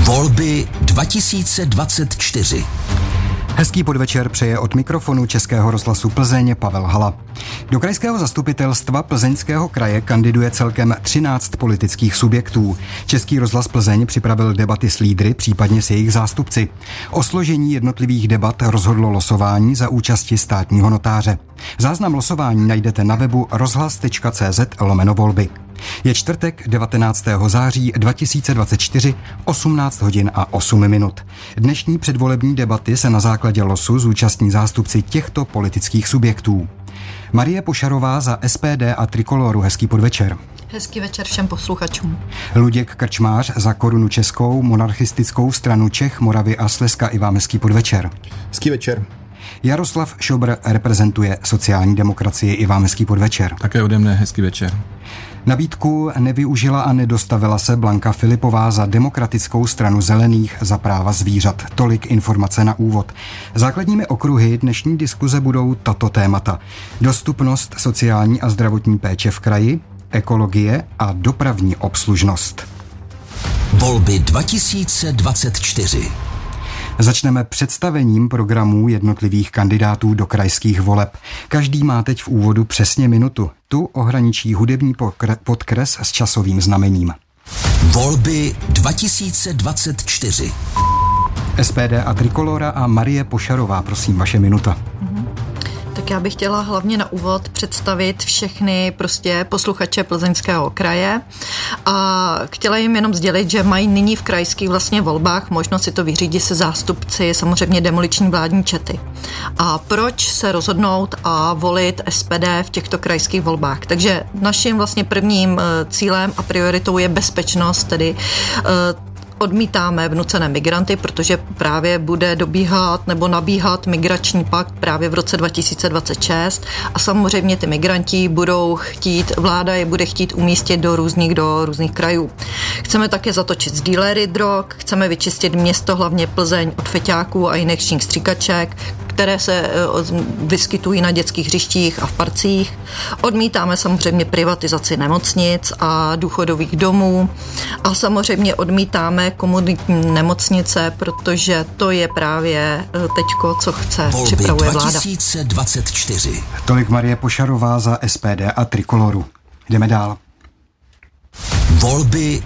Volby 2024. Hezký podvečer přeje od mikrofonu Českého rozhlasu Plzeň Pavel Hala. Do krajského zastupitelstva Plzeňského kraje kandiduje celkem 13 politických subjektů. Český rozhlas Plzeň připravil debaty s lídry, případně s jejich zástupci. O složení jednotlivých debat rozhodlo losování za účasti státního notáře. Záznam losování najdete na webu rozhlas.cz/volby. Je čtvrtek 19. září 2024, 18 hodin a 8 minut. Dnešní předvolební debaty se na základě losu zúčastní zástupci těchto politických subjektů. Marie Pošarová za SPD a Trikoloru, hezký podvečer. Hezký večer všem posluchačům. Luděk Krčmář za Korunu Českou, monarchistickou stranu Čech, Moravy a Slezska, i vám hezký podvečer. Hezký večer. Jaroslav Šobr reprezentuje sociální demokracii, i vám hezký podvečer. Také ode mne hezký večer. Nabídku nevyužila a nedostavila se Blanka Filipová za Demokratickou stranu zelených, za práva zvířat. Tolik informace na úvod. Základními okruhy dnešní diskuze budou tato témata: dostupnost sociální a zdravotní péče v kraji, ekologie a dopravní obslužnost. Volby 2024. Začneme představením programů jednotlivých kandidátů do krajských voleb. Každý má teď v úvodu přesně minutu. Tu ohraničí hudební podkres s časovým znamením. Volby 2024. SPD a Trikolora a Marie Pošarová, prosím, vaše minuta. Tak já bych chtěla hlavně na úvod představit všechny posluchače Plzeňského kraje a chtěla jim jenom sdělit, že mají nyní v krajských volbách možnost si to vyřídit se zástupci samozřejmě demoliční vládní čety. A proč se rozhodnout a volit SPD v těchto krajských volbách? Takže naším prvním cílem a prioritou je bezpečnost, tedy odmítáme vnucené migranty, protože právě bude dobíhat nebo nabíhat migrační pakt právě v roce 2026 a samozřejmě ty migranti vláda je bude chtít umístit do různých krajů. Chceme také zatočit s dílery drog, chceme vyčistit město, hlavně Plzeň, od feťáků a jiných stříkaček, které se vyskytují na dětských hřištích a v parcích. Odmítáme samozřejmě privatizaci nemocnic a důchodových domů a samozřejmě odmítáme komunitní nemocnice, protože to je právě teďko, co připravuje vláda. 2024. Tolik Marie Pošarová za SPD a Trikoloru. Jdeme dál. Volby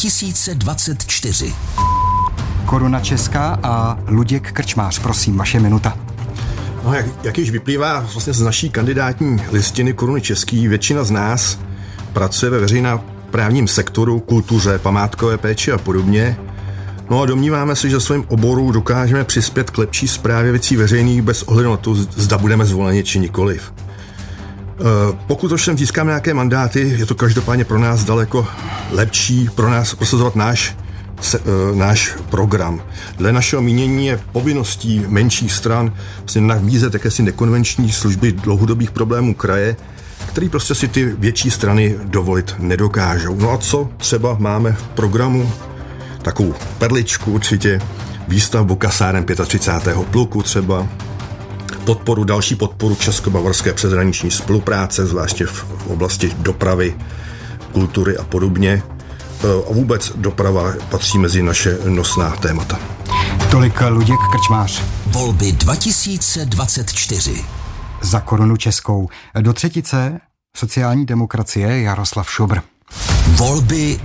2024. Koruna Česká a Luděk Krčmář, prosím, vaše minuta. No, jak již vyplývá z naší kandidátní listiny Koruny Český, většina z nás pracuje ve veřejnoprávním sektoru, kultuře, památkové péči a podobně. No a domníváme se, že svým oboru dokážeme přispět k lepší správě věcí veřejných bez ohledu na to, zda budeme zvoleni či nikoliv. Pokud ovšem získáme nějaké mandáty, je to každopádně pro nás daleko lepší pro nás prosazovat náš program. Dle našeho mínění je povinností menších stran nabízet jakési nekonvenční služby dlouhodobých problémů kraje, který si ty větší strany dovolit nedokážou. No a co třeba máme v programu? Takovou perličku určitě, výstavbu kasáren 35. pluku třeba, další podporu česko-bavorské přeshraniční spolupráce, zvláště v oblasti dopravy, kultury a podobně. A vůbec doprava patří mezi naše nosná témata. Tolik Luděk Krčmář. Volby 2024. Za Korunu Českou. Do třetice sociální demokracie Jaroslav Šobr. Volby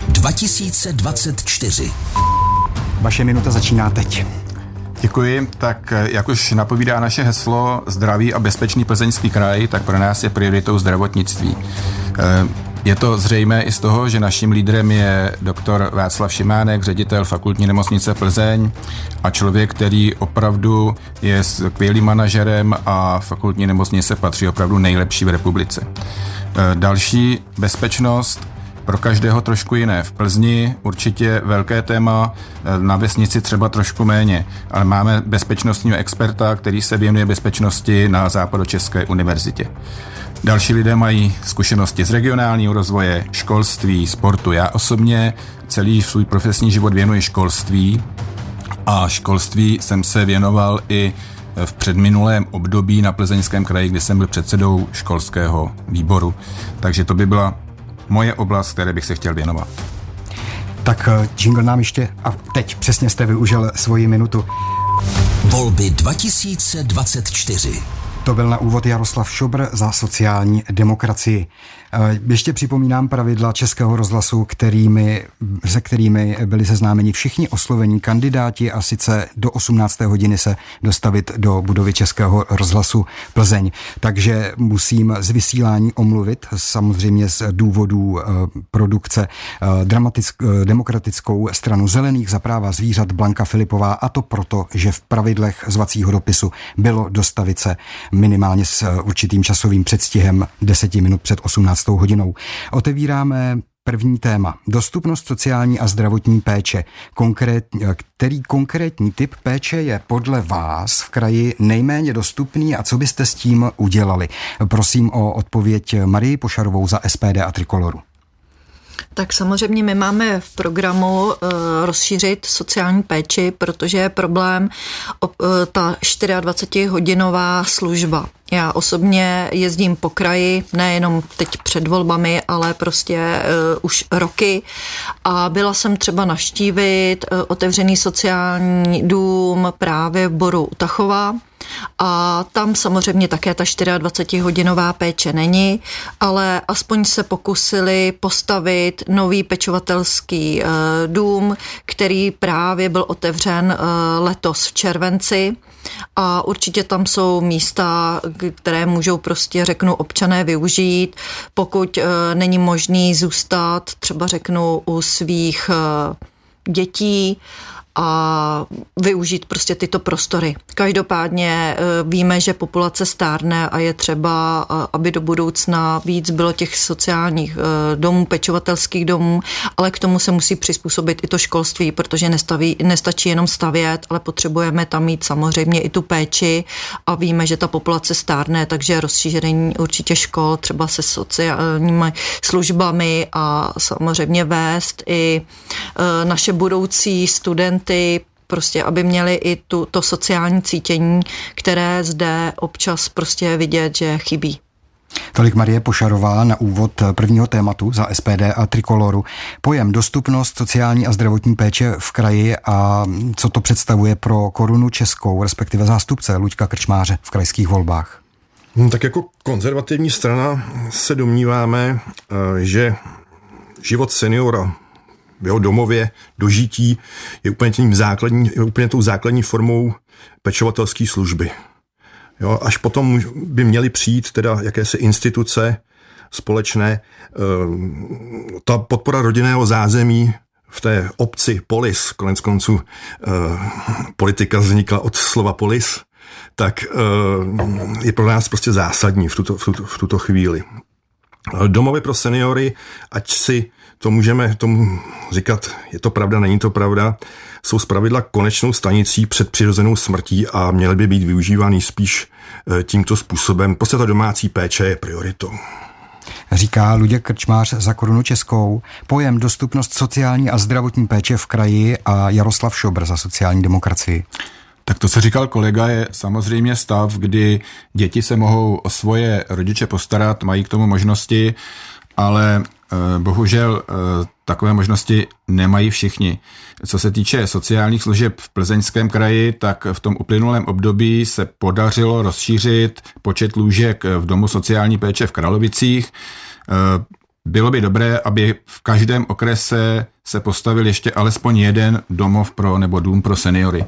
2024. Vaše minuta začíná teď. Děkuji. Tak jak už napovídá naše heslo zdravý a bezpečný Plzeňský kraj, tak pro nás je prioritou zdravotnictví. Je to zřejmé i z toho, že naším lídrem je doktor Václav Šimánek, ředitel Fakultní nemocnice Plzeň a člověk, který opravdu je skvělým manažerem a Fakultní nemocnice patří opravdu nejlepší v republice. Další bezpečnost pro každého trošku jiné. V Plzni určitě velké téma, na vesnici třeba trošku méně, ale máme bezpečnostního experta, který se věnuje bezpečnosti na Západočeské univerzitě. Další lidé mají zkušenosti z regionálního rozvoje, školství, sportu. Já osobně celý svůj profesní život věnuji školství a školství jsem se věnoval i v předminulém období na Plzeňském kraji, kdy jsem byl předsedou školského výboru. Takže to by byla moje oblast, které bych se chtěl věnovat. Tak jingle nám ještě, a teď přesně jste využil svoji minutu. Volby 2024. To byl na úvod Jaroslav Šobr za sociální demokracii. Ještě připomínám pravidla Českého rozhlasu, se kterými byli seznámeni všichni oslovení kandidáti, a sice do 18. hodiny se dostavit do budovy Českého rozhlasu Plzeň. Takže musím z vysílání omluvit, samozřejmě z důvodů produkce, Demokratickou stranu zelených za práva zvířat Blanka Filipová, a to proto, že v pravidlech zvacího dopisu bylo dostavit se minimálně s určitým časovým předstihem 10 minut před 18. hodinou. Otevíráme první téma. Dostupnost sociální a zdravotní péče. Který konkrétní typ péče je podle vás v kraji nejméně dostupný a co byste s tím udělali? Prosím o odpověď Marii Pošarovou za SPD a Trikoloru. Tak samozřejmě my máme v programu rozšířit sociální péči, protože je problém ta 24hodinová služba. Já osobně jezdím po kraji, nejenom teď před volbami, ale prostě už roky, a byla jsem třeba navštívit otevřený sociální dům právě v Boru u Tachova. A tam samozřejmě také ta 24hodinová péče není, ale aspoň se pokusili postavit nový pečovatelský dům, který právě byl otevřen letos v červenci. A určitě tam jsou místa, které můžou prostě, řeknu, občané využít, pokud není možný zůstat, třeba řeknu, u svých dětí a využít prostě tyto prostory. Každopádně víme, že populace stárne a je třeba, aby do budoucna víc bylo těch sociálních domů, pečovatelských domů, ale k tomu se musí přizpůsobit i to školství, protože nestačí jenom stavět, ale potřebujeme tam mít samozřejmě i tu péči a víme, že ta populace stárne, takže rozšíření určitě škol třeba se sociálními službami a samozřejmě vést i naše budoucí studenty, prostě aby měli i to sociální cítění, které zde občas prostě vidět, že chybí. Tolik Marie Pošarová na úvod prvního tématu za SPD a Trikoloru. Pojem dostupnost sociální a zdravotní péče v kraji a co to představuje pro Korunu Českou, respektive zástupce Luďka Krčmáře v krajských volbách. Tak jako konzervativní strana se domníváme, že život seniora v jeho domově, dožití je úplně tou základní formou pečovatelské služby. Jo, až potom by měly přijít teda jakési instituce společné. Ta podpora rodinného zázemí v té obci polis, konec konců politika vznikla od slova polis, tak je pro nás prostě zásadní v tuto chvíli. Domovy pro seniory, ať si to můžeme tomu říkat, je to pravda, není to pravda, jsou zpravidla konečnou stanicí před přirozenou smrtí a měly by být využívány spíš tímto způsobem. Prostě ta domácí péče je prioritou. Říká Luděk Krčmář za Korunu Českou. Pojem dostupnost sociální a zdravotní péče v kraji a Jaroslav Šobr za sociální demokracii. Tak to, co říkal kolega, je samozřejmě stav, kdy děti se mohou o svoje rodiče postarat, mají k tomu možnosti, ale bohužel takové možnosti nemají všichni. Co se týče sociálních služeb v Plzeňském kraji, tak v tom uplynulém období se podařilo rozšířit počet lůžek v domu sociální péče v Kralovicích. Bylo by dobré, aby v každém okrese se postavil ještě alespoň jeden domov nebo dům pro seniory.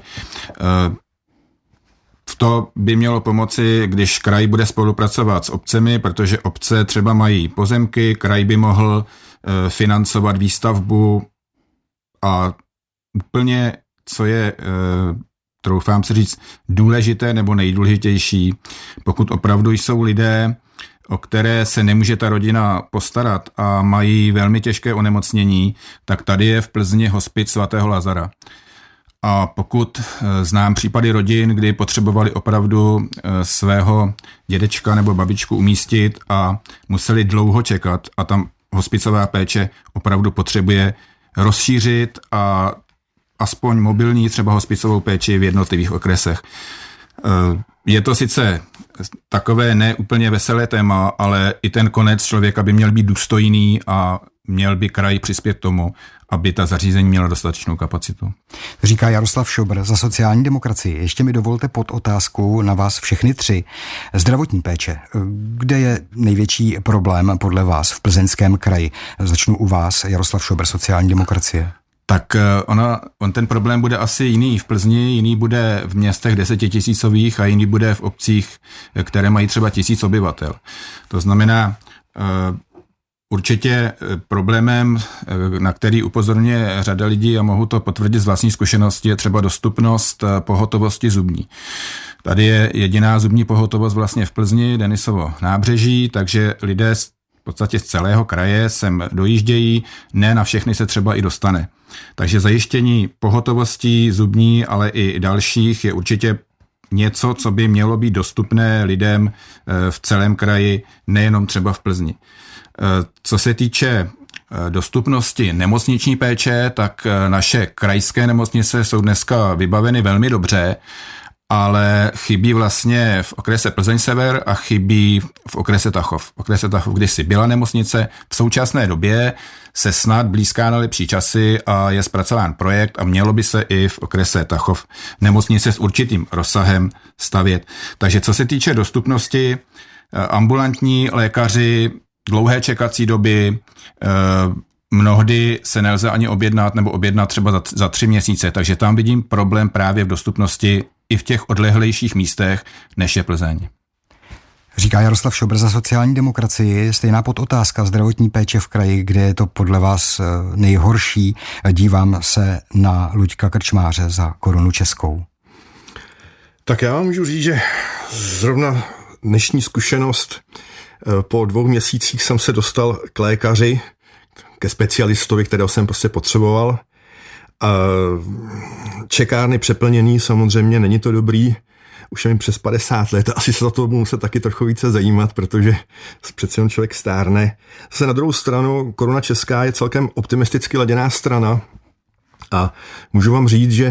V to by mělo pomoci, když kraj bude spolupracovat s obcemi, protože obce třeba mají pozemky, kraj by mohl financovat výstavbu a úplně, co je, troufám si říct, důležité nebo nejdůležitější, pokud opravdu jsou lidé, o které se nemůže ta rodina postarat a mají velmi těžké onemocnění, tak tady je v Plzni hospic svatého Lazara. A pokud znám případy rodin, kdy potřebovali opravdu svého dědečka nebo babičku umístit a museli dlouho čekat a tam hospicová péče opravdu potřebuje rozšířit a aspoň mobilní třeba hospicovou péči v jednotlivých okresech. Je to sice takové neúplně veselé téma, ale i ten konec člověka by měl být důstojný a měl by kraj přispět tomu, aby ta zařízení měla dostatečnou kapacitu. Říká Jaroslav Šobr za sociální demokracii. Ještě mi dovolte pod otázku na vás všechny tři. Zdravotní péče. Kde je největší problém podle vás v Plzeňském kraji? Začnu u vás, Jaroslav Šobr, sociální demokracie. Tak on ten problém bude asi jiný v Plzni, jiný bude v městech 10 000 a jiný bude v obcích, které mají třeba 1000 obyvatel. To znamená, určitě problémem, na který upozorňuje řada lidí a mohu to potvrdit z vlastní zkušenosti, je třeba dostupnost pohotovosti zubní. Tady je jediná zubní pohotovost vlastně v Plzni, Denisovo nábřeží, takže lidé v podstatě z celého kraje sem dojíždějí, ne na všechny se třeba i dostane. Takže zajištění pohotovostí zubní, ale i dalších je určitě něco, co by mělo být dostupné lidem v celém kraji, nejenom třeba v Plzni. Co se týče dostupnosti nemocniční péče, tak naše krajské nemocnice jsou dneska vybaveny velmi dobře, ale chybí vlastně v okrese Plzeň-Sever a chybí v okrese Tachov. V okrese Tachov kdysi byla nemocnice, v současné době se snad blízká na lepší časy a je zpracován projekt a mělo by se i v okrese Tachov nemocnice s určitým rozsahem stavět. Takže co se týče dostupnosti, ambulantní lékaři, dlouhé čekací doby, mnohdy se nelze ani objednat nebo objednat třeba za 3 měsíce, takže tam vidím problém právě v dostupnosti i v těch odlehlejších místech, než je Plzeň. Říká Jaroslav Šobr za sociální demokracii. Stejná podotázka zdravotní péče v kraji, kde je to podle vás nejhorší. Dívám se na Luďka Krčmáře za Korunu Českou. Tak já vám můžu říct, že zrovna dnešní zkušenost, po 2 měsících jsem se dostal k lékaři, ke specialistovi, kterého jsem prostě potřeboval. Čekárny přeplněný, samozřejmě není to dobrý. Už je mi přes 50 let, asi se za to budu muset taky trochu více zajímat, protože přece jen člověk stárne. Zase na druhou stranu Koruna Česká je celkem optimisticky laděná strana a můžu vám říct, že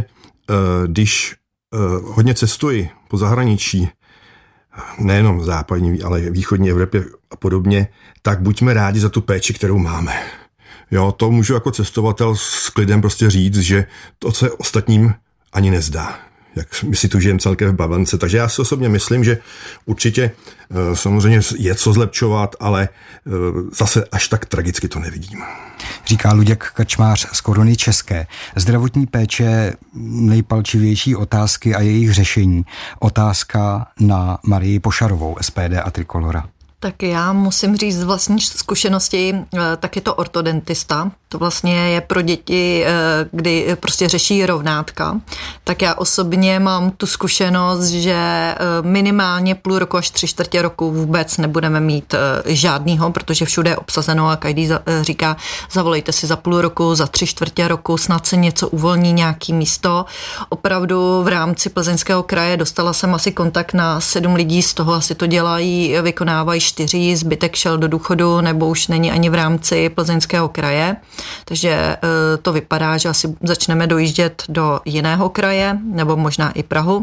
když hodně cestuji po zahraničí, nejenom v západní, ale i východní Evropě a podobně, tak buďme rádi za tu péči, kterou máme. Jo, to můžu jako cestovatel s klidem prostě říct, že to se ostatním ani nezdá. Jak my si tu žijeme celkem v bavlnce. Takže já si osobně myslím, že určitě samozřejmě je co zlepšovat, ale zase až tak tragicky to nevidím. Říká Luděk Krčmář z Koruny České. Zdravotní péče, nejpalčivější otázky a jejich řešení. Otázka na Marii Pošarovou, SPD a Trikolora. Tak já musím říct z vlastní zkušenosti, tak je to ortodentista. To vlastně je pro děti, kdy prostě řeší rovnátka. Tak já osobně mám tu zkušenost, že minimálně půl roku až 3/4 roku vůbec nebudeme mít žádnýho, protože všude je obsazeno a každý říká, zavolejte si za půl roku, za 3/4 roku, snad se něco uvolní, nějaký místo. Opravdu v rámci Plzeňského kraje dostala jsem asi kontakt na 7 lidí, z toho asi to dělají, vykonávají 4, zbytek šel do důchodu nebo už není ani v rámci Plzeňského kraje. Takže to vypadá, že asi začneme dojíždět do jiného kraje nebo možná i Prahu.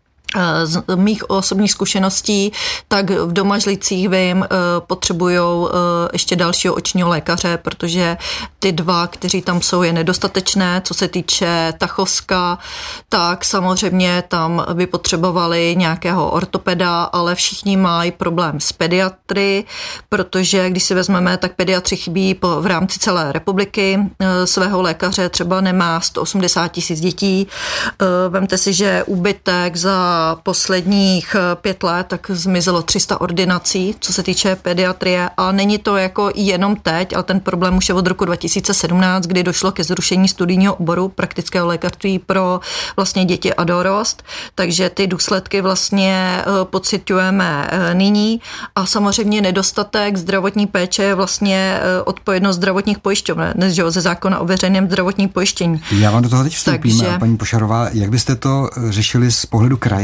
Z mých osobních zkušeností, tak v Domažlicích vím, potřebujou ještě dalšího očního lékaře, protože ty 2, kteří tam jsou, je nedostatečné. Co se týče Tachovska, tak samozřejmě tam by potřebovali nějakého ortopeda, ale všichni mají problém s pediatry, protože když si vezmeme, tak pediatři chybí v rámci celé republiky. Svého lékaře třeba nemá 180 000 dětí. Vemte si, že úbytek za posledních 5 let tak zmizelo 300 ordinací, co se týče pediatrie, a není to jako jenom teď, ale ten problém už je od roku 2017, kdy došlo ke zrušení studijního oboru praktického lékařství pro vlastně děti a dorost, takže ty důsledky vlastně pociťujeme nyní a samozřejmě nedostatek zdravotní péče je vlastně odpovědnost zdravotních pojišťoven, ze zákona o veřejném zdravotním pojištění. Já vám do toho teď vstoupím, paní Pošarová, jak byste to řešili z pohledu kraje?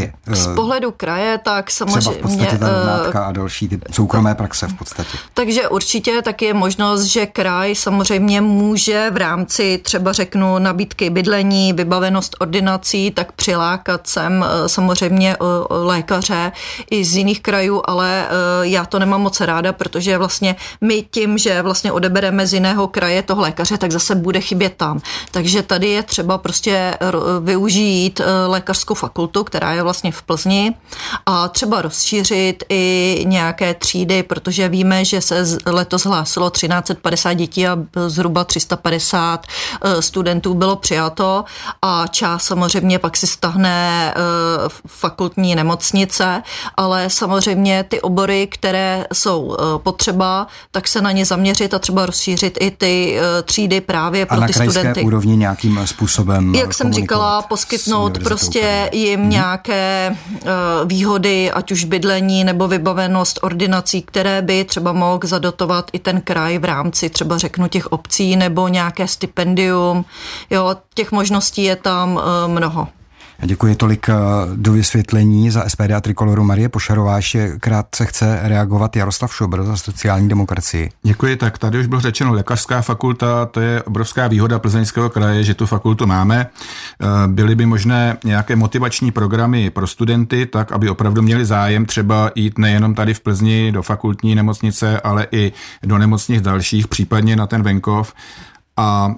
kraje? Z pohledu kraje, tak samozřejmě... Třeba v podstatě ta rovnátka a další ty soukromé praxe v podstatě. Takže určitě taky je možnost, že kraj samozřejmě může v rámci třeba řeknu nabídky bydlení, vybavenost ordinací, tak přilákat sem samozřejmě lékaře i z jiných krajů, ale já to nemám moc ráda, protože vlastně my tím, že vlastně odebereme z jiného kraje toho lékaře, tak zase bude chybět tam. Takže tady je třeba prostě využít lékařskou fakultu, která je vlastně v Plzni a třeba rozšířit i nějaké třídy, protože víme, že se letos hlásilo 1350 dětí a zhruba 350 studentů bylo přijato a část samozřejmě pak si stáhne fakultní nemocnice, ale samozřejmě ty obory, které jsou potřeba, tak se na ně zaměřit a třeba rozšířit i ty třídy právě pro ty studenty. A na krajské úrovni nějakým způsobem jak jsem říkala, poskytnout prostě jim nějaké výhody, ať už bydlení nebo vybavenost ordinací, které by třeba mohl zadotovat i ten kraj v rámci třeba řeknu těch obcí nebo nějaké stipendium. Jo, těch možností je tam mnoho. Děkuji tolik do vysvětlení za SPD a Trikoloru Marie Pošarová. Ještě krátce chce reagovat Jaroslav Šobr za sociální demokracii. Děkuji, tak tady už bylo řečeno lékařská fakulta, to je obrovská výhoda Plzeňského kraje, že tu fakultu máme. Byly by možné nějaké motivační programy pro studenty, tak aby opravdu měli zájem třeba jít nejenom tady v Plzni do fakultní nemocnice, ale i do nemocnic dalších, případně na ten venkov. A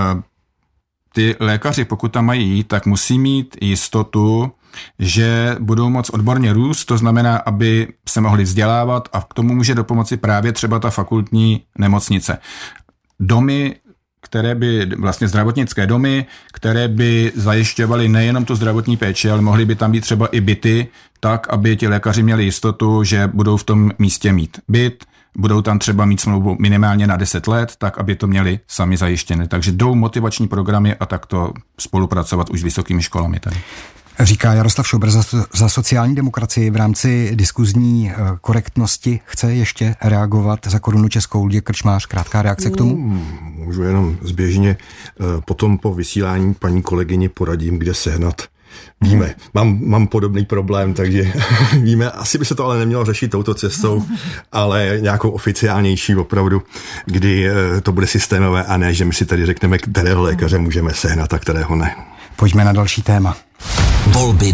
ty lékaři, pokud tam mají jít, tak musí mít jistotu, že budou moc odborně růst, to znamená, aby se mohli vzdělávat a k tomu může dopomoci právě třeba ta fakultní nemocnice. Domy, které by, vlastně zdravotnické domy, které by zajišťovaly nejenom tu zdravotní péči, ale mohly by tam být třeba i byty, tak, aby ti lékaři měli jistotu, že budou v tom místě mít byt, budou tam třeba mít smlouvu minimálně na 10 let, tak aby to měli sami zajištěné. Takže jdou motivační programy a takto spolupracovat už s vysokými školami tady. Říká Jaroslav Šobr za sociální demokracii. V rámci diskuzní korektnosti chce ještě reagovat za Korunu Českou Luděk Krčmář. Krátká reakce k tomu? Můžu jenom zběžně potom po vysílání paní kolegyni poradím, kde sehnat. Víme, mám podobný problém, takže víme, asi by se to ale nemělo řešit touto cestou, ale nějakou oficiálnější opravdu, kdy to bude systémové a ne, že my si tady řekneme, kterého lékaře můžeme sehnat a kterého ne. Pojďme na další téma. Volby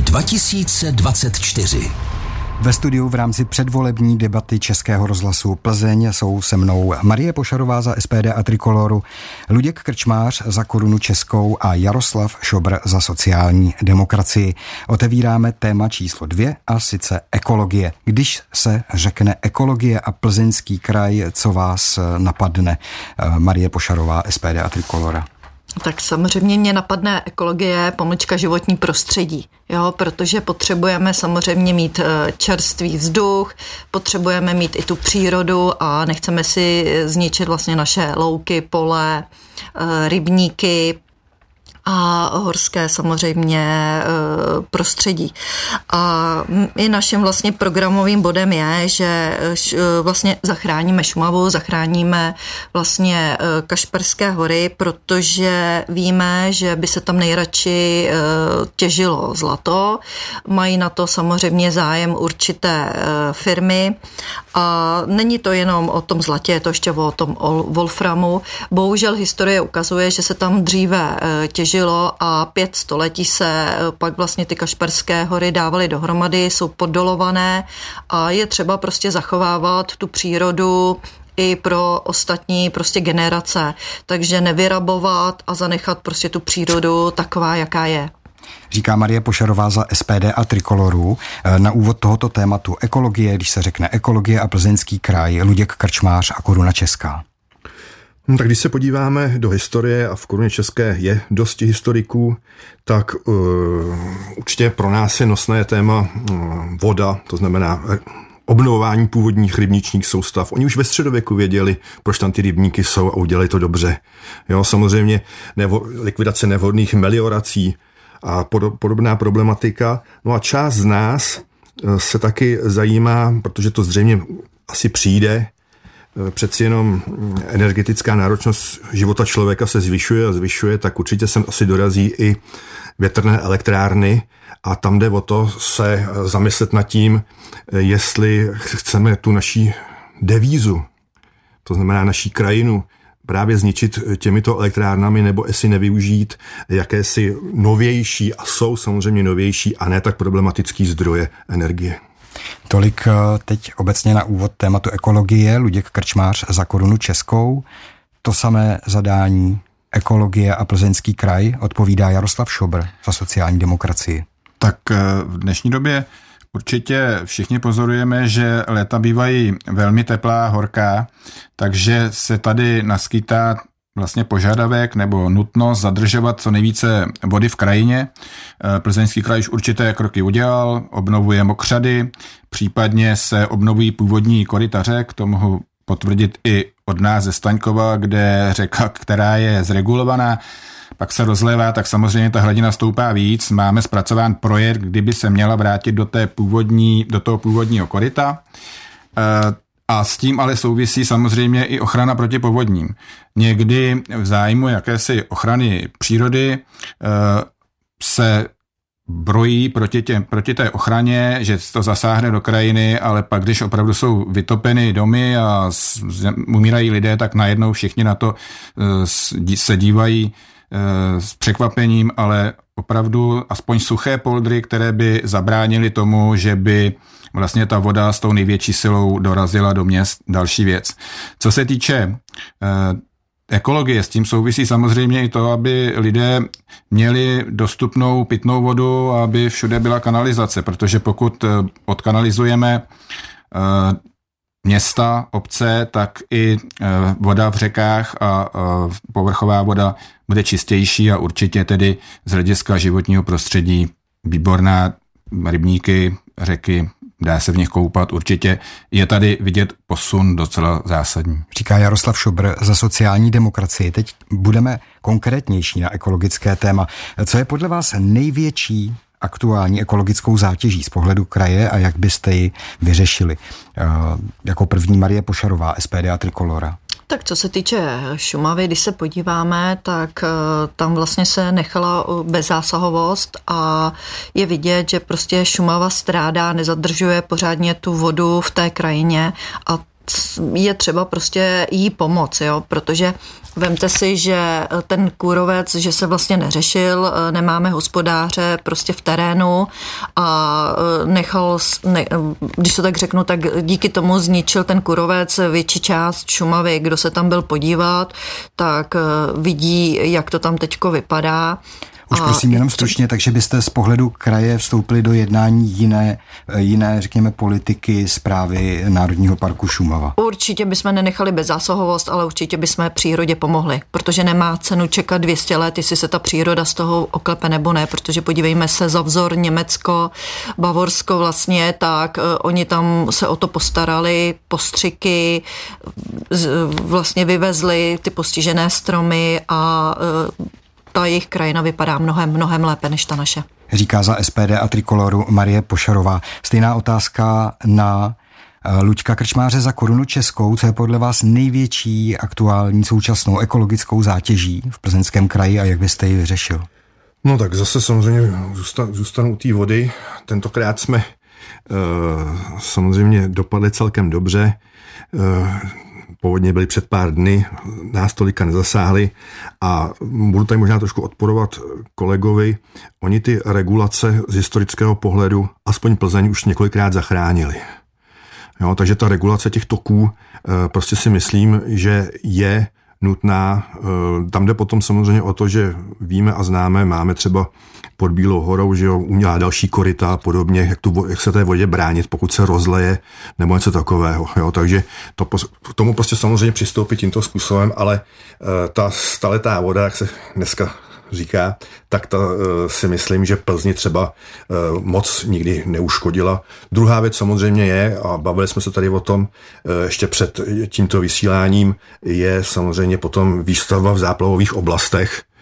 2024. Ve studiu v rámci předvolební debaty Českého rozhlasu Plzeň jsou se mnou Marie Pošarová za SPD a Trikoloru, Luděk Krčmář za Korunu Českou a Jaroslav Šobr za sociální demokracii. Otevíráme téma číslo 2 a sice ekologie. Když se řekne ekologie a Plzeňský kraj, co vás napadne? Marie Pošarová, SPD a Trikolora. Tak samozřejmě mě napadne ekologie, pomlčka životní prostředí, jo, protože potřebujeme samozřejmě mít čerstvý vzduch, potřebujeme mít i tu přírodu a nechceme si zničit vlastně naše louky, pole, rybníky a horské samozřejmě prostředí. A i naším vlastně programovým bodem je, že vlastně zachráníme Šumavu, zachráníme vlastně Kašperské hory, protože víme, že by se tam nejradši těžilo zlato. Mají na to samozřejmě zájem určité firmy a není to jenom o tom zlatě, je to ještě o tom wolframu. Bohužel historie ukazuje, že se tam dříve těžilo a 5 století se pak vlastně ty Kašperské hory dávaly dohromady, jsou poddolované a je třeba prostě zachovávat tu přírodu i pro ostatní prostě generace. Takže nevyrabovat a zanechat prostě tu přírodu taková, jaká je. Říká Marie Pošarová za SPD a Trikoloru. Na úvod tohoto tématu ekologie, když se řekne ekologie a Plzeňský kraj, Luděk Krčmář a Koruna Česká. Tak když se podíváme do historie, a v Koruně České je dosti historiků, tak určitě pro nás je nosné téma voda, to znamená obnovování původních rybničních soustav. Oni už ve středověku věděli, proč tam ty rybníky jsou a udělali to dobře. Jo, samozřejmě likvidace nevhodných meliorací a podobná problematika. No a část z nás se taky zajímá, protože to zřejmě asi přijde, přeci jenom energetická náročnost života člověka se zvyšuje a zvyšuje, tak určitě sem asi dorazí i větrné elektrárny a tam jde o to se zamyslet nad tím, jestli chceme tu naší devízu, to znamená naší krajinu, právě zničit těmito elektrárnami, nebo jestli nevyužít jakési novější, a jsou samozřejmě novější a ne tak problematický zdroje energie. Tolik teď obecně na úvod tématu ekologie. Luděk Krčmář za Korunu českou. To samé zadání ekologie a Plzeňský kraj odpovídá Jaroslav Šobr za sociální demokracii. Tak v dnešní době určitě všichni pozorujeme, že léta bývají velmi teplá, horká, takže se tady naskýtá vlastně požadavek nebo nutnost zadržovat co nejvíce vody v krajině. Plzeňský kraj už určité kroky udělal, obnovuje mokřady, případně se obnovují původní koryta řek, to mohu potvrdit i od nás ze Staňkova, kde řeka, která je zregulovaná, pak se rozlévá, tak samozřejmě ta hladina stoupá víc. Máme zpracován projekt, kdyby se měla vrátit do toho původního koryta. A s tím ale souvisí samozřejmě i ochrana proti povodním. Někdy v zájmu jakési ochrany přírody se brojí proti té ochraně, že to zasáhne do krajiny, ale pak, když opravdu jsou vytopeny domy a umírají lidé, tak najednou všichni na to se dívají s překvapením, ale opravdu aspoň suché poldry, které by zabránily tomu, že by vlastně ta voda s tou největší silou dorazila do měst, další věc. Co se týče ekologie, s tím souvisí samozřejmě i to, aby lidé měli dostupnou pitnou vodu, aby všude byla kanalizace, protože pokud odkanalizujeme města, obce, tak i voda v řekách a povrchová voda bude čistější a určitě tedy z hlediska životního prostředí výborná. Rybníky, řeky, dá se v nich koupat, určitě je tady vidět posun docela zásadní. Říká Jaroslav Šobr za sociální demokracii. Teď budeme konkrétnější na ekologické téma. Co je podle vás největší aktuální ekologickou zátěží z pohledu kraje a jak byste ji vyřešili? Jako první Marie Pošarová, SPD a Trikolora. Tak co se týče Šumavy, když se podíváme, tak tam vlastně se nechala bezzásahovost a je vidět, že prostě Šumava strádá, nezadržuje pořádně tu vodu v té krajině a je třeba prostě jí pomoct, jo, protože vemte si, že ten kůrovec, že se vlastně neřešil, nemáme hospodáře prostě v terénu a když to tak řeknu, tak díky tomu zničil ten kůrovec větší část Šumavy. Kdo se tam byl podívat, tak vidí, jak to tam teďko vypadá. Už prosím jenom stručně, takže byste z pohledu kraje vstoupili do jednání jiné, řekněme, politiky správy Národního parku Šumava. Určitě bychom nenechali bezzásahovost, ale určitě bychom přírodě pomohli, protože nemá cenu čekat 200 let, jestli se ta příroda z toho oklepe nebo ne, protože podívejme se za vzor Německo, Bavorsko vlastně, tak oni tam se o to postarali, postřiky, vlastně vyvezli ty postižené stromy a ta jejich krajina vypadá mnohem lépe než ta naše. Říká za SPD a Trikoloru Marie Pošarová. Stejná otázka na Luďka Krčmáře za Korunu českou. Co je podle vás největší aktuální současnou ekologickou zátěží v Plzeňském kraji a jak byste ji vyřešil? No tak zase samozřejmě zůstanu u té vody. Tentokrát jsme samozřejmě dopadli celkem dobře. Povodně byly před pár dny, nás tolika nezasáhly a budu tady možná trošku odporovat kolegovi. Oni ty regulace z historického pohledu, aspoň Plzeň, už několikrát zachránili. Jo, takže ta regulace těch toků prostě si myslím, že je nutná. Tam jde potom samozřejmě o to, že víme a známe, máme třeba pod Bílou horou, že jo, umělá další koryta a podobně, jak se té vodě bránit, pokud se rozleje nebo něco takového. Jo. Takže k tomu prostě samozřejmě přistoupit tímto způsobem, ale ta staletá voda, jak se dneska říká, tak ta si myslím, že Plzni třeba moc nikdy neuškodila. Druhá věc samozřejmě je, a bavili jsme se tady o tom ještě před tímto vysíláním, je samozřejmě potom výstavba v záplavových oblastech.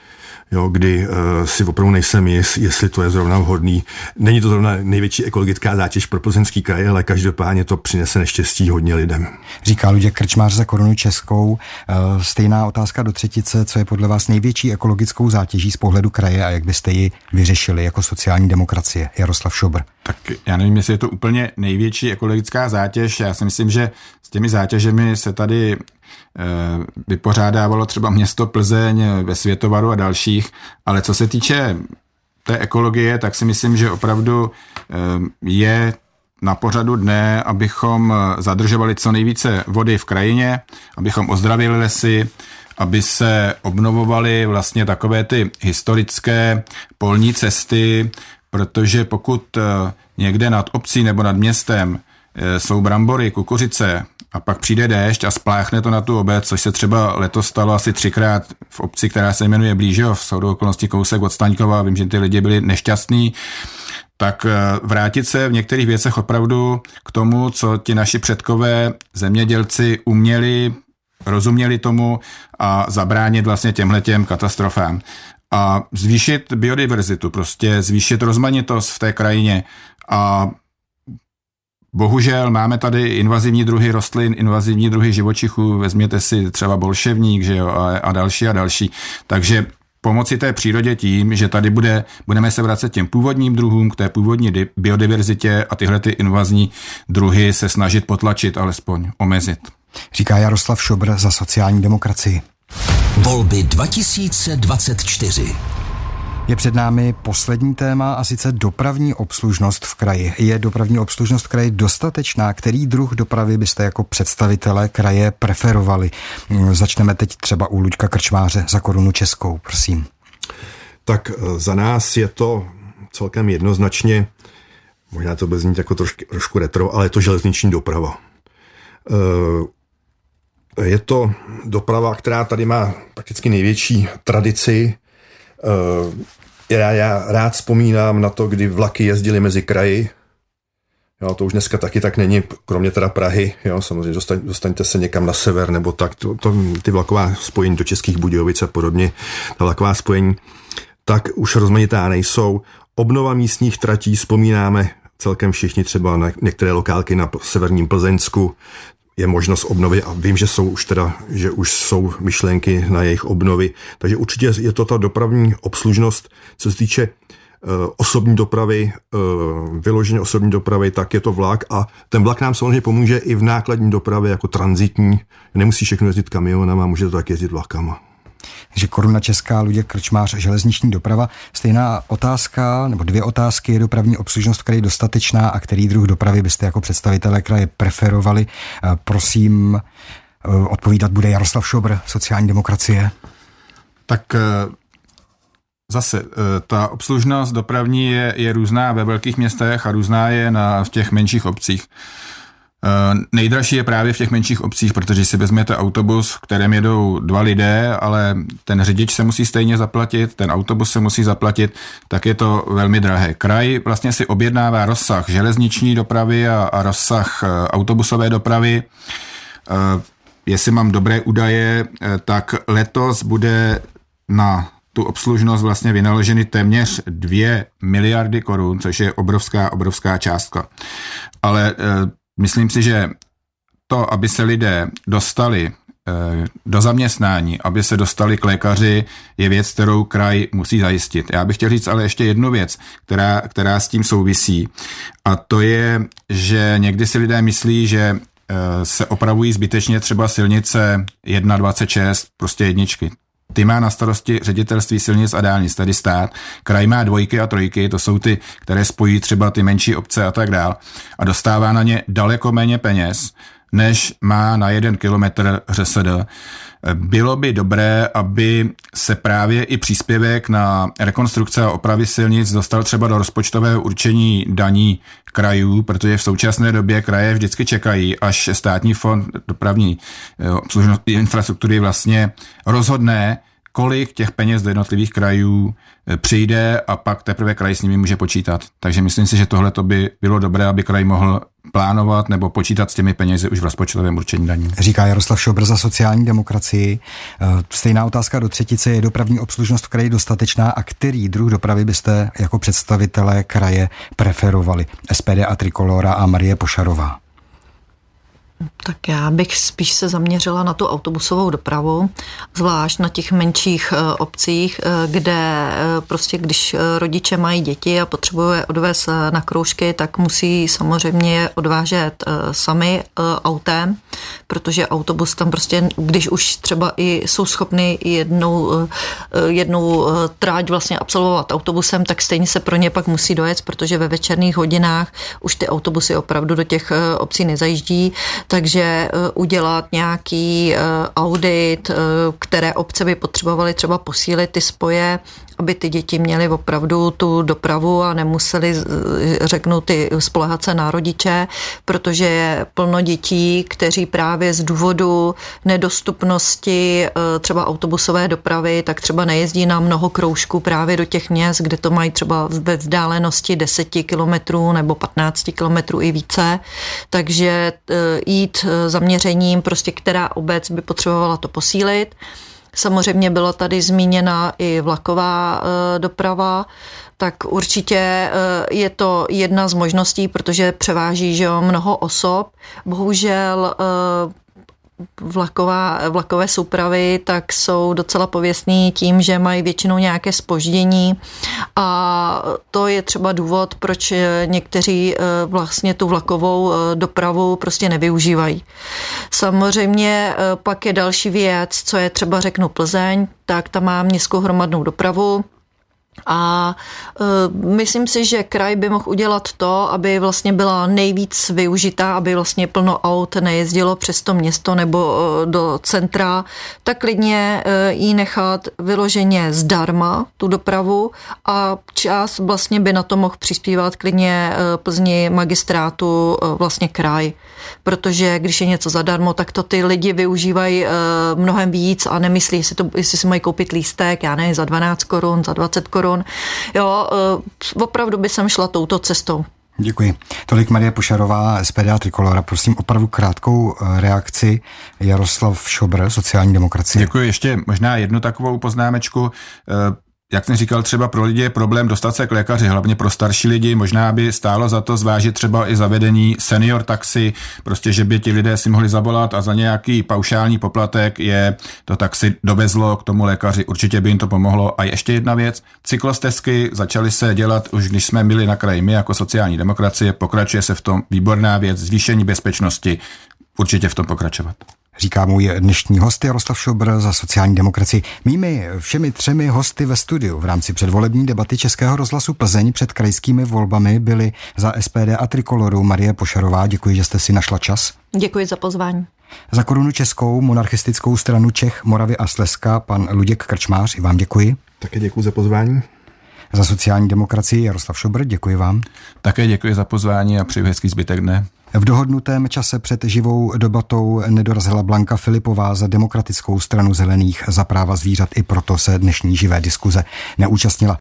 jo, kdy si opravdu nejsem jist, jestli to je zrovna vhodný. Není to zrovna největší ekologická zátěž pro Plzeňský kraj, ale každopádně to přinese neštěstí hodně lidem. Říká Luděk Krčmář za Korunu českou. Stejná otázka do třetice, co je podle vás největší ekologickou zátěží z pohledu kraje a jak byste ji vyřešili jako sociální demokracie? Jaroslav Šobr. Tak já nevím, jestli je to úplně největší ekologická zátěž. Já si myslím, že s těmi zátěžemi se tady vypořádávalo třeba město Plzeň ve Světovaru a dalších, ale co se týče té ekologie, tak si myslím, že opravdu je na pořadu dne, abychom zadržovali co nejvíce vody v krajině, abychom ozdravili lesy, aby se obnovovaly vlastně takové ty historické polní cesty, protože pokud někde nad obcí nebo nad městem jsou brambory, kukuřice a pak přijde déšť a spláchne to na tu obec, což se třeba letos stalo asi 3krát v obci, která se jmenuje Blížov, jsou do okolností kousek od Staňkova, vím, že ty lidi byli nešťastní, tak vrátit se v některých věcech opravdu k tomu, co ti naši předkové zemědělci uměli, rozuměli tomu a zabránit vlastně těmhletěm katastrofám. A zvýšit biodiverzitu, prostě zvýšit rozmanitost v té krajině a bohužel máme tady invazivní druhy rostlin, invazivní druhy živočichů, vezměte si třeba bolševník, že jo, a další. Takže pomoci té přírodě tím, že tady budeme se vracet těm původním druhům, k té původní biodiverzitě a tyhle ty invazní druhy se snažit potlačit, alespoň omezit. Říká Jaroslav Šobr za sociální demokracii. Volby 2024. Je před námi poslední téma a sice dopravní obslužnost v kraji. Je dopravní obslužnost v kraji dostatečná? Který druh dopravy byste jako představitelé kraje preferovali? Začneme teď třeba u Luďka Krčmáře za Korunu českou, prosím. Tak za nás je to celkem jednoznačně, možná to bude znít jako trošku retro, ale je to železniční doprava. Je to doprava, která tady má prakticky největší tradici. Já rád vzpomínám na to, kdy vlaky jezdily mezi kraji. Jo, to už dneska taky tak není, kromě teda Prahy. Jo, samozřejmě dostaňte se někam na sever nebo tak. Ty vlaková spojení do Českých Budějovic a podobně, ta vlaková spojení, tak už rozmanitá nejsou. Obnova místních tratí, vzpomínáme celkem všichni třeba na některé lokálky na severním Plzeňsku, je možnost obnovy a vím, že už jsou myšlenky na jejich obnovy. Takže určitě je to ta dopravní obslužnost, co se týče osobní dopravy, vyloženě osobní dopravy, tak je to vlak a ten vlak nám samozřejmě pomůže i v nákladní dopravě jako tranzitní. Nemusí všechno jezdit kamionama, může to tak jezdit vlakama. Takže Koruna česká, Luděk Krčmář, železniční doprava. Stejná otázka, nebo dvě otázky, je dopravní obslužnost v kraji dostatečná a který druh dopravy byste jako představitelé kraje preferovali? Prosím, odpovídat bude Jaroslav Šobr, sociální demokracie. Tak zase, ta obslužnost dopravní je různá ve velkých městech a různá je v těch menších obcích. Nejdražší je právě v těch menších obcích, protože si vezmete autobus, v kterém jedou 2 lidé, ale ten řidič se musí stejně zaplatit, ten autobus se musí zaplatit, tak je to velmi drahé. Kraj vlastně si objednává rozsah železniční dopravy a rozsah autobusové dopravy. Jestli mám dobré údaje, tak letos bude na tu obslužnost vlastně vynaloženy téměř 2 miliardy korun, což je obrovská částka. Ale myslím si, že to, aby se lidé dostali do zaměstnání, aby se dostali k lékaři, je věc, kterou kraj musí zajistit. Já bych chtěl říct ale ještě jednu věc, která s tím souvisí. A to je, že někdy si lidé myslí, že se opravují zbytečně třeba silnice 1.26, prostě jedničky. Ty má na starosti ředitelství silnic a dálnic, tedy stát. Kraj má 2 a 3, to jsou ty, které spojí třeba ty menší obce a tak dál. A dostává na ně daleko méně peněz, než má na 1 kilometr ŘSD. Bylo by dobré, aby se právě i příspěvek na rekonstrukce a opravy silnic dostal třeba do rozpočtového určení daní krajů, protože v současné době kraje vždycky čekají, až státní fond dopravní obslužnosti infrastruktury vlastně rozhodne, kolik těch peněz do jednotlivých krajů přijde a pak teprve kraj s nimi může počítat. Takže myslím si, že tohle by bylo dobré, aby kraj mohl plánovat nebo počítat s těmi penězi už v rozpočtovém určení daní. Říká Jaroslav Šobr za sociální demokracii. Stejná otázka do třetice. Je dopravní obslužnost v kraji dostatečná a který druh dopravy byste jako představitelé kraje preferovali? SPD a Trikolora a Marie Pošarová. Tak já bych spíš se zaměřila na tu autobusovou dopravu, zvlášť na těch menších obcích, kde prostě když rodiče mají děti a potřebují je odvést na kroužky, tak musí samozřejmě je odvážet sami autem, protože autobus tam prostě, když už třeba i jsou schopni jednou tráť vlastně absolvovat autobusem, tak stejně se pro ně pak musí dojet, protože ve večerních hodinách už ty autobusy opravdu do těch obcí nezajíždí. Takže udělat nějaký audit, které obce by potřebovaly třeba posílit ty spoje, aby ty děti měly opravdu tu dopravu a nemuseli, řeknu, spoléhat se na rodiče, protože je plno dětí, kteří právě z důvodu nedostupnosti třeba autobusové dopravy, tak třeba nejezdí na mnoho kroužků právě do těch měst, kde to mají třeba ve vzdálenosti 10 kilometrů nebo 15 kilometrů i více. Takže jít zaměřením, prostě která obec by potřebovala to posílit. Samozřejmě byla tady zmíněna i vlaková doprava, tak určitě je to jedna z možností, protože převáží, že jo, mnoho osob. Bohužel vlakové soupravy tak jsou docela pověstný tím, že mají většinou nějaké zpoždění a to je třeba důvod, proč někteří vlastně tu vlakovou dopravu prostě nevyužívají. Samozřejmě pak je další věc, co je třeba řeknu Plzeň, tak tam má městskou hromadnou dopravu. A myslím si, že kraj by mohl udělat to, aby vlastně byla nejvíc využitá, aby vlastně plno aut nejezdilo přes to město nebo do centra, tak klidně jí nechat vyloženě zdarma tu dopravu a část vlastně by na to mohl přispívat klidně Plzni magistrátu vlastně kraj. Protože když je něco zadarmo, tak to ty lidi využívají mnohem víc a nemyslí, jestli si mají koupit lístek, já nevím, za 12 korun, za 20 korun. Jo, opravdu by jsem šla touto cestou. Děkuji. Tolik Marie Pošarová, SPD a Trikolora. Prosím opravdu krátkou reakci. Jaroslav Šobr, sociální demokracie. Děkuji. Ještě možná jednu takovou poznámečku. Jak jsem říkal, třeba pro lidi je problém dostat se k lékaři, hlavně pro starší lidi. Možná by stálo za to zvážit třeba i zavedení senior taxi, prostě, že by ti lidé si mohli zavolat a za nějaký paušální poplatek je to taxi dovezlo k tomu lékaři. Určitě by jim to pomohlo. A ještě jedna věc, cyklostezky začaly se dělat už když jsme byli na kraji my jako sociální demokracie, pokračuje se v tom, výborná věc, zvýšení bezpečnosti, určitě v tom pokračovat. Říká můj dnešní host Jaroslav Šobr za sociální demokracii. Mými všemi třemi hosty ve studiu v rámci předvolební debaty Českého rozhlasu Plzeň před krajskými volbami byly za SPD a Trikoloru Marie Pošarová. Děkuji, že jste si našla čas. Děkuji za pozvání. Za Korunu Českou monarchistickou stranu Čech, Moravy a Slezska pan Luděk Krčmář. I vám děkuji. Také děkuji za pozvání. Za sociální demokracii Jaroslav Šobr. Děkuji vám. Také děkuji za pozvání a přeji hezký zbytek dne. V dohodnutém čase před živou debatou nedorazila Blanka Filipová za Demokratickou stranu zelených za práva zvířat, i proto se dnešní živé diskuze neúčastnila.